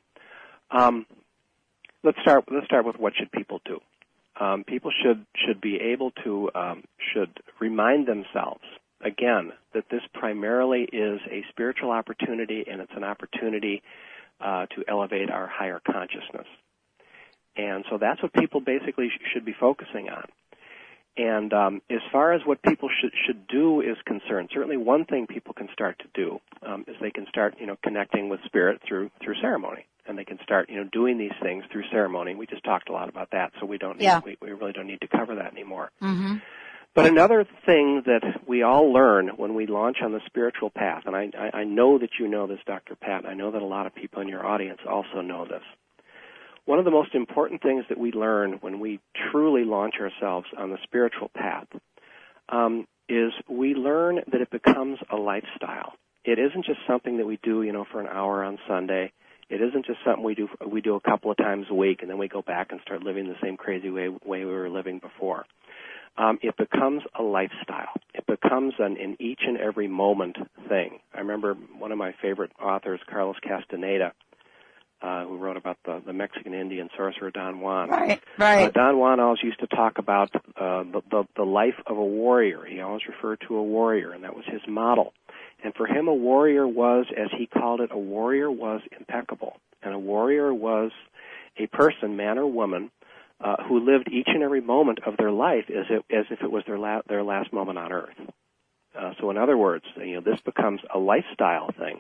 Let's start with what should people do. People should be able to should remind themselves again that this primarily is a spiritual opportunity, and it's an opportunity to elevate our higher consciousness. And so that's what people basically should be focusing on. And as far as what people should do is concerned, certainly one thing people can start to do is they can start, connecting with spirit through ceremony, and they can start, doing these things through ceremony. We just talked a lot about that, so we really don't need to cover that anymore. Mm-hmm. But another thing that we all learn when we launch on the spiritual path, and I know that you know this, Dr. Pat, and I know that a lot of people in your audience also know this. One of the most important things that we learn when we truly launch ourselves on the spiritual path is we learn that it becomes a lifestyle. It isn't just something that we do, for an hour on Sunday. It isn't just something we do a couple of times a week, and then we go back and start living the same crazy way we were living before. It becomes a lifestyle. It becomes an each and every moment thing. I remember one of my favorite authors, Carlos Castaneda, who wrote about the Mexican Indian sorcerer Don Juan. Right. Don Juan always used to talk about the life of a warrior. He always referred to a warrior, and that was his model. And for him, a warrior was, as he called it, a warrior was impeccable. And a warrior was a person, man or woman, who lived each and every moment of their life as if it was their last moment on earth. So in other words, this becomes a lifestyle thing.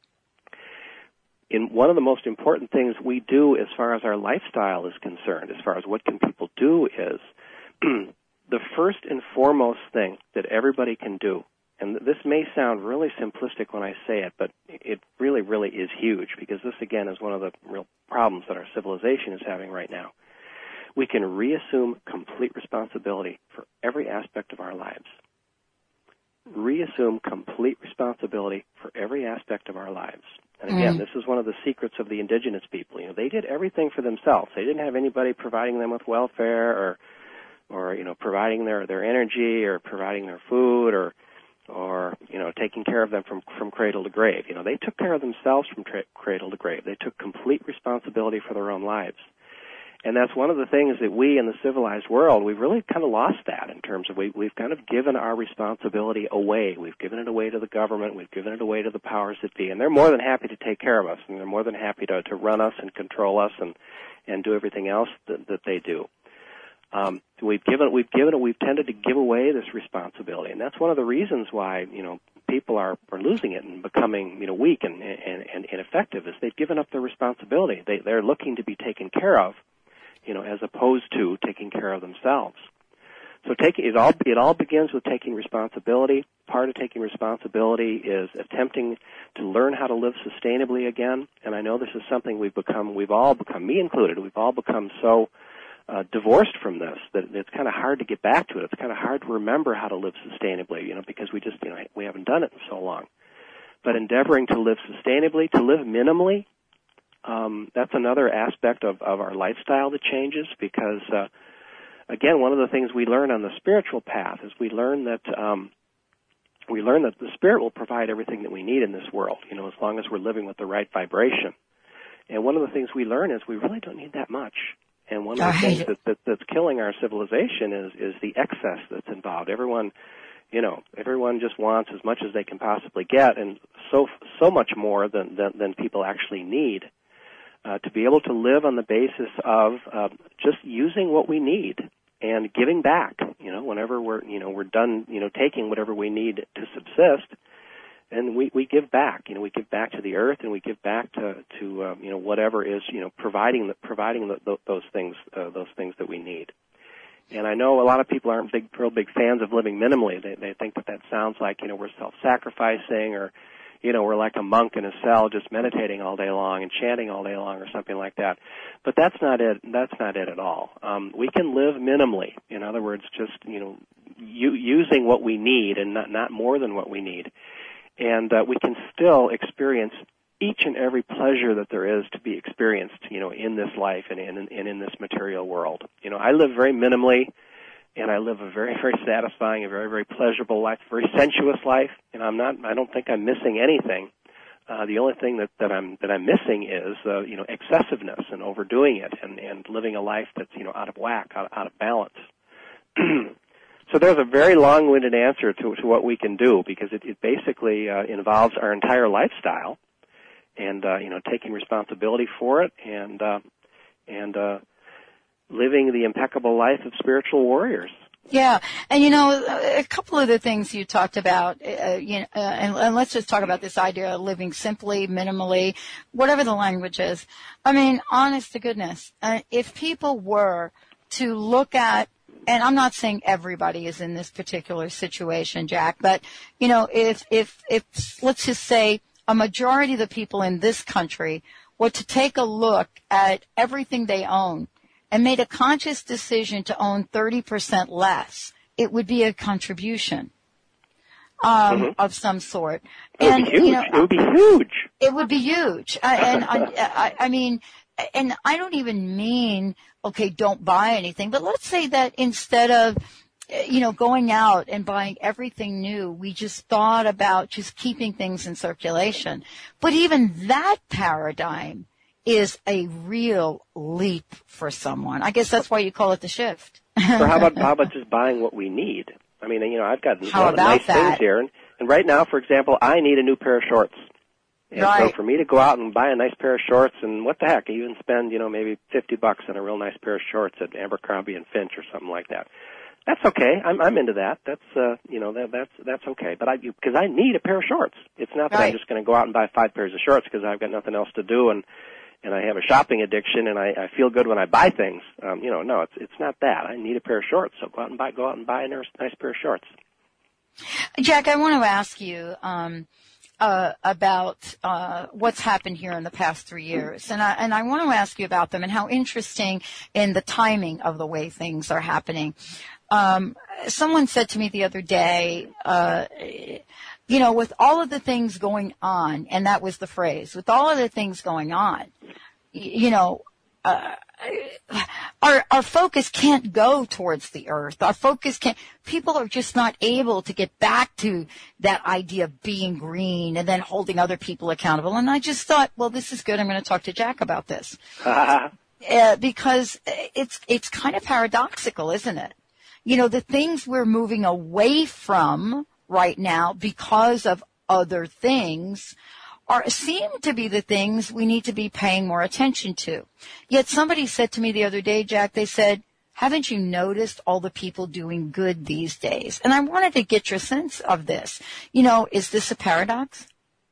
In one of the most important things we do as far as our lifestyle is concerned, as far as what can people do, is the first and foremost thing that everybody can do, and this may sound really simplistic when I say it, but it really, really is huge, because this, again, is one of the real problems that our civilization is having right now. We can reassume complete responsibility for every aspect of our lives. Reassume complete responsibility for every aspect of our lives. And again, this is one of the secrets of the indigenous people. They did everything for themselves. They didn't have anybody providing them with welfare or providing their energy or providing their food or taking care of them from cradle to grave. They took care of themselves from cradle to grave. They took complete responsibility for their own lives. And that's one of the things that we in the civilized world, we've really kind of lost that in terms of we've kind of given our responsibility away. We've given it away to the government. We've given it away to the powers that be. And they're more than happy to take care of us, and they're more than happy to run us and control us and do everything else that they do. We've tended to give away this responsibility. And that's one of the reasons why, people are losing it and becoming, weak and ineffective, is they've given up their responsibility. They're looking to be taken care of, as opposed to taking care of themselves. So it all begins with taking responsibility. Part of taking responsibility is attempting to learn how to live sustainably again. And I know this is something we've all become, me included, we've all become so divorced from this that it's kind of hard to get back to it. It's kind of hard to remember how to live sustainably, because we just, we haven't done it in so long. But endeavoring to live sustainably, to live minimally, that's another aspect of our lifestyle that changes, because again, one of the things we learn on the spiritual path is we learn that the spirit will provide everything that we need in this world, as long as we're living with the right vibration. And one of the things we learn is we really don't need that much. And one of the things that's killing our civilization is the excess that's involved. Everyone just wants as much as they can possibly get, and so much more than people actually need. To be able to live on the basis of just using what we need and giving back, whenever we're done, taking whatever we need to subsist, and we give back. We give back to the earth, and we give back to whatever is providing those things that we need. And I know a lot of people aren't real big fans of living minimally. They think that sounds like we're self-sacrificing, or we're like a monk in a cell just meditating all day long and chanting all day long or something like that. But that's not it. That's not it at all. We can live minimally. In other words, just, using what we need and not more than what we need. And we can still experience each and every pleasure that there is to be experienced, in this life and in this material world. I live very minimally, and I live a very, very satisfying, a very, very pleasurable life, very sensuous life, and I don't think I'm missing anything. The only thing that I'm missing is excessiveness and overdoing it and living a life that's out of whack, out of balance. So there's a very long-winded answer to what we can do, because it basically involves our entire lifestyle and taking responsibility for it and living the impeccable life of spiritual warriors. Yeah, and a couple of the things you talked about, and let's just talk about this idea of living simply, minimally, whatever the language is. I mean, honest to goodness, if people were to look at, and I'm not saying everybody is in this particular situation, Jack, but if let's just say a majority of the people in this country were to take a look at everything they own and made a conscious decision to own 30% less, it would be a contribution of some sort. It would be huge. It would be huge. It would be huge. I mean, and I don't even mean, okay, don't buy anything, but let's say that instead of going out and buying everything new, we just thought about just keeping things in circulation. But even that paradigm is a real leap for someone. I guess that's why you call it the shift. So how about just buying what we need? I mean, I've got nice that? things here, and right now, for example, I need a new pair of shorts. And right. So for me to go out and buy a nice pair of shorts, and what the heck, even spend maybe $50 on a real nice pair of shorts at Abercrombie and Finch or something like that. That's okay. I'm into that. That's that's okay. But because I need a pair of shorts. It's not that right. I'm just going to go out and buy 5 pairs of shorts because I've got nothing else to do and I have a shopping addiction and I feel good when I buy things. No, it's not that. I need a pair of shorts, so go out and buy a nice pair of shorts. Jack, I want to ask you about what's happened here in the past 3 years, and I want to ask you about them and how interesting in the timing of the way things are happening. Someone said to me the other day, with all of the things going on, and that was the phrase, with all of the things going on, our focus can't go towards the earth. Our focus people are just not able to get back to that idea of being green and then holding other people accountable. And I just thought, well, this is good. I'm going to talk to Jack about this. Because it's kind of paradoxical, isn't it? The things we're moving away from right now because of other things seem to be the things we need to be paying more attention to. Yet somebody said to me the other day, Jack, they said, haven't you noticed all the people doing good these days? And I wanted to get your sense of this. Is this a paradox?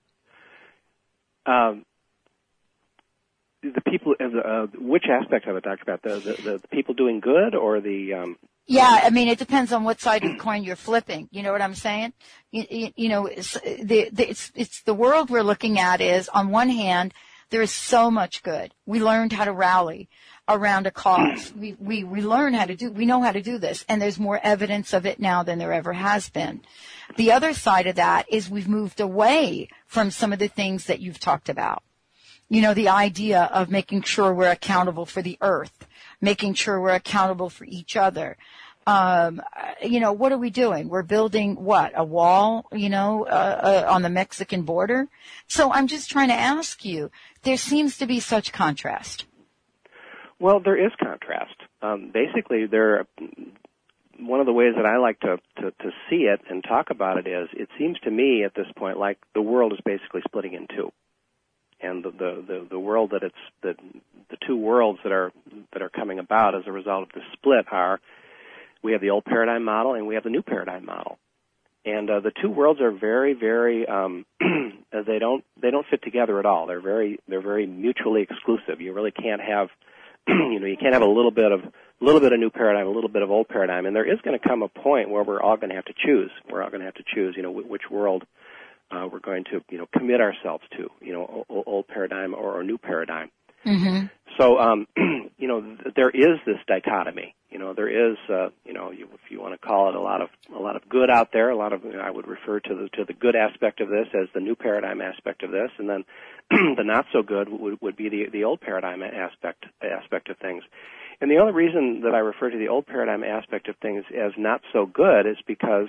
The people, which aspect of it, Dr. Pat? The people doing good or the... Yeah, I mean, it depends on what side of the coin you're flipping. You know what I'm saying? It's the world we're looking at is, on one hand, there is so much good. We learned how to rally around a cause. We learn how to we know how to do this, and there's more evidence of it now than there ever has been. The other side of that is we've moved away from some of the things that you've talked about. The idea of making sure we're accountable for the earth, making sure we're accountable for each other. What are we doing? We're building a wall, on the Mexican border. So I'm just trying to ask you, there seems to be such contrast. Well, there is contrast. Basically, one of the ways that I like to see it and talk about it is, it seems to me at this point like the world is basically splitting in two. And the world the two worlds that are coming about as a result of the split are, we have the old paradigm model and we have the new paradigm model. And the two worlds are very, very they don't fit together at all. They're very mutually exclusive. You really can't have you can't have a little bit of new paradigm, a little bit of old paradigm, and there is going to come a point where we're all going to have to choose. We're all going to have to choose, which world we're going to, commit ourselves to, old paradigm or new paradigm. Mm-hmm. So, there is this dichotomy. There is, if you want to call it, a lot of good out there. A lot of, I would refer to the good aspect of this as the new paradigm aspect of this, and then the not so good would be the old paradigm aspect of things. And the only reason that I refer to the old paradigm aspect of things as not so good is because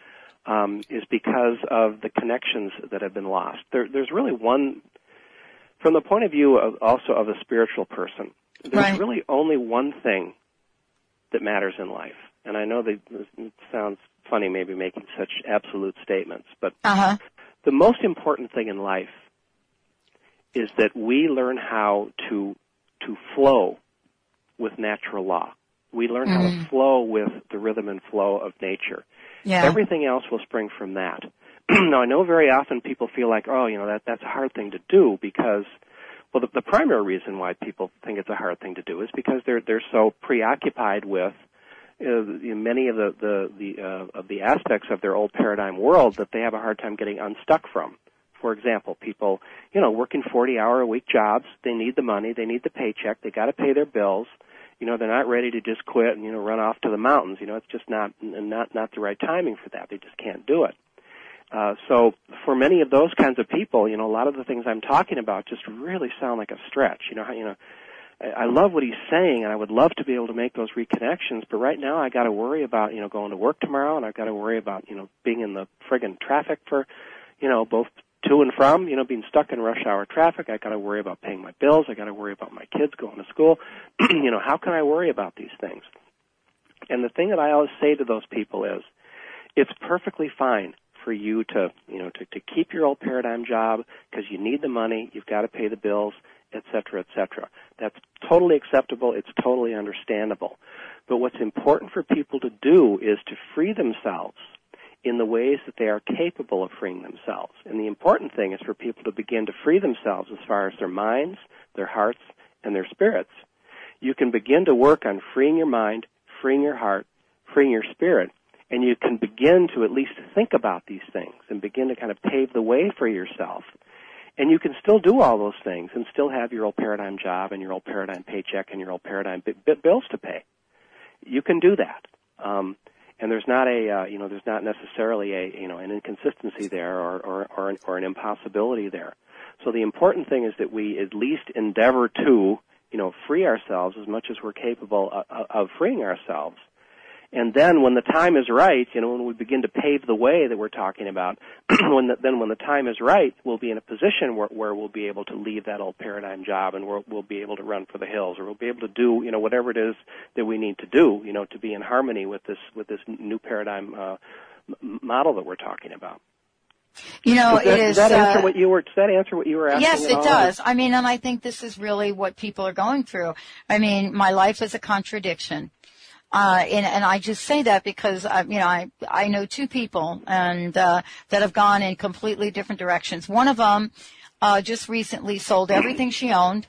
of the connections that have been lost. There's really one, from the point of view of also of a spiritual person, there's really only one thing that matters in life. And I know that it sounds funny maybe making such absolute statements, but the most important thing in life is that we learn how to flow with natural law. We learn how to flow with the rhythm and flow of nature. Yeah. Everything else will spring from that. Now, I know very often people feel like, that's a hard thing to do because, well, the primary reason why people think it's a hard thing to do is because they're so preoccupied with many of the aspects of their old paradigm world that they have a hard time getting unstuck from. For example, people, working 40-hour-a-week jobs, they need the money, they need the paycheck, they got to pay their bills. They're not ready to just quit and run off to the mountains. It's just not the right timing for that. They just can't do it. So for many of those kinds of people, a lot of the things I'm talking about just really sound like a stretch. I love what he's saying, and I would love to be able to make those reconnections. But right now, I got to worry about going to work tomorrow, and I've got to worry about being in the friggin' traffic for both to and from, being stuck in rush hour traffic. I got to worry about paying my bills. I got to worry about my kids going to school. How can I worry about these things? And the thing that I always say to those people is, it's perfectly fine for you to keep your old paradigm job because you need the money, you've got to pay the bills, et cetera, et cetera. That's totally acceptable. It's totally understandable. But what's important for people to do is to free themselves in the ways that they are capable of freeing themselves. And the important thing is for people to begin to free themselves as far as their minds, their hearts, and their spirits. You can begin to work on freeing your mind, freeing your heart, freeing your spirit, and you can begin to at least think about these things and begin to kind of pave the way for yourself. And you can still do all those things and still have your old paradigm job and your old paradigm paycheck and your old paradigm bills to pay. You can do that. And there's not there's not necessarily an inconsistency there or an impossibility there. So the important thing is that we at least endeavor to, free ourselves as much as we're capable of freeing ourselves. And then when the time is right, when we begin to pave the way that we're talking about, when the time is right, we'll be in a position where we'll be able to leave that old paradigm job and we'll be able to run for the hills, or we'll be able to do, whatever it is that we need to do, to be in harmony with this new paradigm model that we're talking about. Does that answer what you were asking? Yes, it does. And I think this is really what people are going through. My life is a contradiction. And I just say that because, I know two people and, that have gone in completely different directions. One of them, just recently sold everything she owned,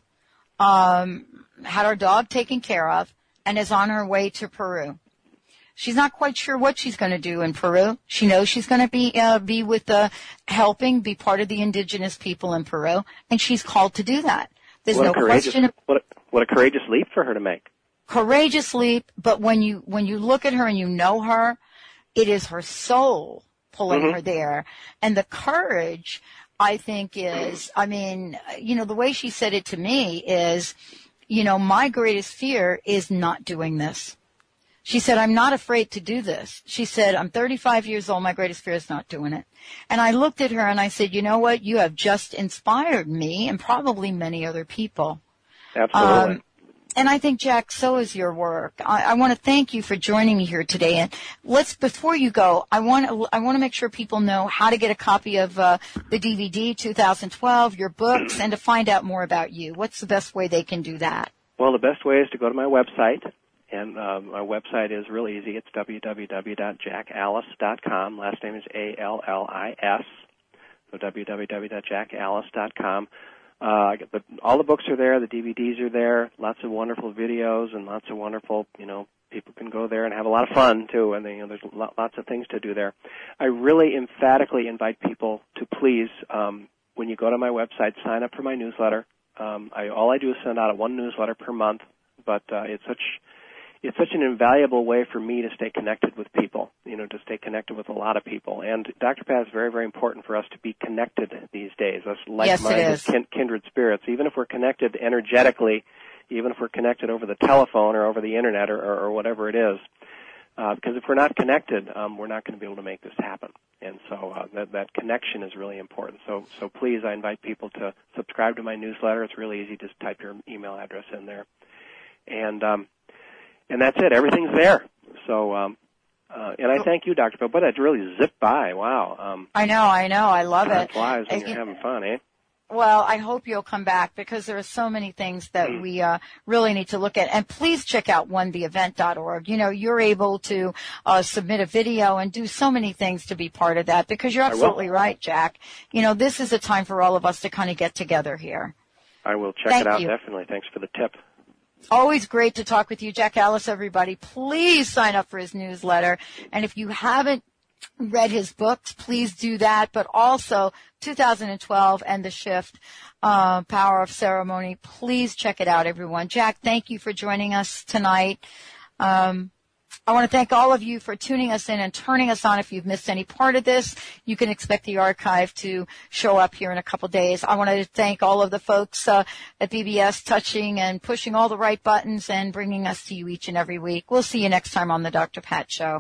had her dog taken care of, and is on her way to Peru. She's not quite sure what she's going to do in Peru. She knows she's going to be with be part of the indigenous people in Peru, and she's called to do that. There's no question. What a courageous leap for her to make. Courageous leap, but when you look at her and you know her, it is her soul pulling her there. And the courage, I think, is, the way she said it to me is, my greatest fear is not doing this. She said, I'm not afraid to do this. She said, I'm 35 years old. My greatest fear is not doing it. And I looked at her and I said, you know what? You have just inspired me and probably many other people. Absolutely. And I think, Jack, so is your work. I want to thank you for joining me here today. And before you go, I want to make sure people know how to get a copy of the DVD 2012, your books, and to find out more about you. What's the best way they can do that? Well, the best way is to go to my website. And my website is real easy. It's www.jackallis.com. Last name is A-L-L-I-S. So www.jackallis.com. All the books are there. The DVDs are there. Lots of wonderful videos and lots of wonderful, people can go there and have a lot of fun too. And there's lots of things to do there. I really emphatically invite people to please, when you go to my website, sign up for my newsletter. All I do is send out one newsletter per month, but it's it's such an invaluable way for me to stay connected with people, to stay connected with a lot of people. And Dr. Pat, is very, very important for us to be connected these days, us like-minded, kindred spirits. Even if we're connected energetically, even if we're connected over the telephone or over the internet or whatever it is, because if we're not connected, we're not going to be able to make this happen. And so that connection is really important. So please, I invite people to subscribe to my newsletter. It's really easy. Just type your email address in there. And that's it. Everything's there. So, and I thank you, Dr. Bill. But it really zipped by. Wow. I know. I love it. It flies when you're having fun, eh? Well, I hope you'll come back because there are so many things that we really need to look at. And please check out onetheevent.org. You're able to submit a video and do so many things to be part of that because you're absolutely right, Jack. This is a time for all of us to kind of get together here. I will check it out, definitely. Thanks for the tip. Always great to talk with you, Jack Ellis, everybody. Please sign up for his newsletter. And if you haven't read his books, please do that. But also 2012 and The Shift, Power of Ceremony. Please check it out, everyone. Jack, thank you for joining us tonight. I want to thank all of you for tuning us in and turning us on. If you've missed any part of this, you can expect the archive to show up here in a couple days. I want to thank all of the folks at BBS touching and pushing all the right buttons and bringing us to you each and every week. We'll see you next time on the Dr. Pat Show.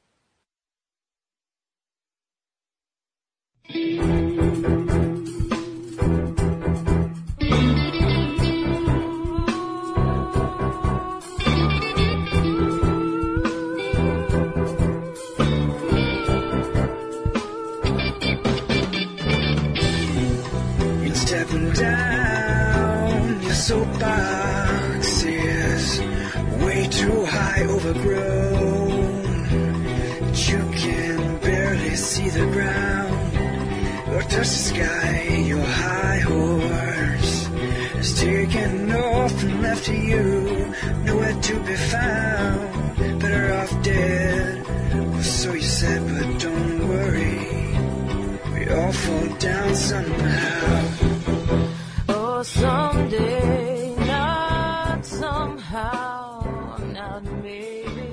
Stepping down your soapbox is way too high, overgrown, that you can barely see the ground or touch the sky. Your high horse is taken off and left you nowhere to be found. Better off dead, or so you said, but don't worry, we all fall down somehow. Oh, someday, not somehow, not maybe.